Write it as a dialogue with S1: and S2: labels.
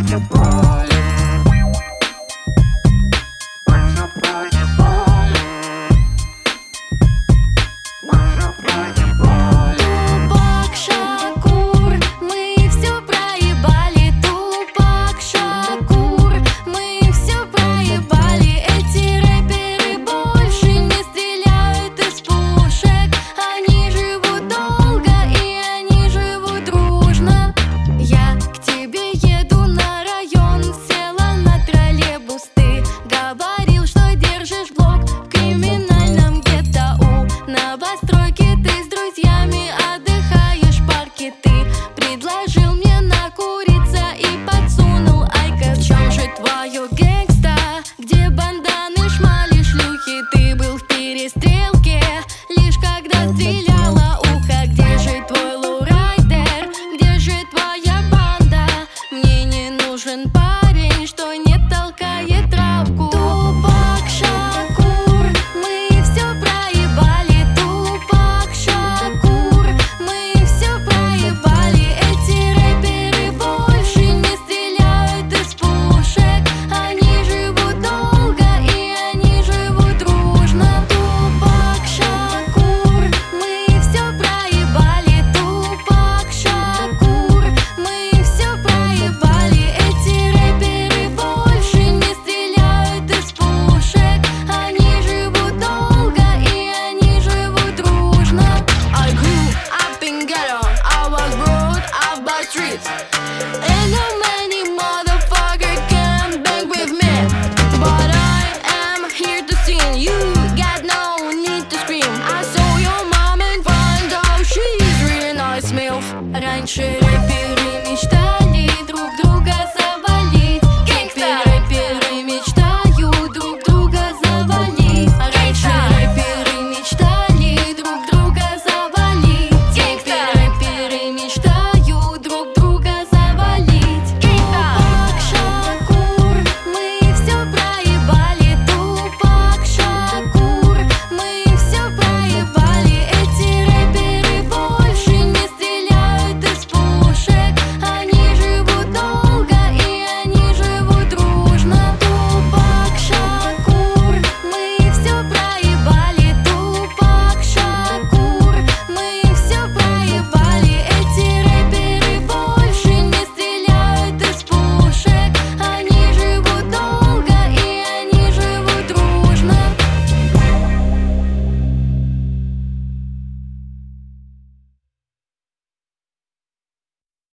S1: Тупак Шакур, мы все проебали. Тупак Шакур, мы все проебали. Эти рэперы больше не стреляют из пушек. Они живут долго и они живут дружно. Я к тебе еду на район, села на троллейбус. Ты говорил, что держишь блог в криминальном ГТУ. На постройке ты с друзьями отдыхаешь в парке. Ты предложил мне накуриться и подсунул айка. В чем же твое гэнгста? Где банданы, шмали, шлюхи? Ты был в перестрелке, лишь когда стреляло ухо. Где же твой лоурайдер? Где же твоя банда? Мне не нужен парень.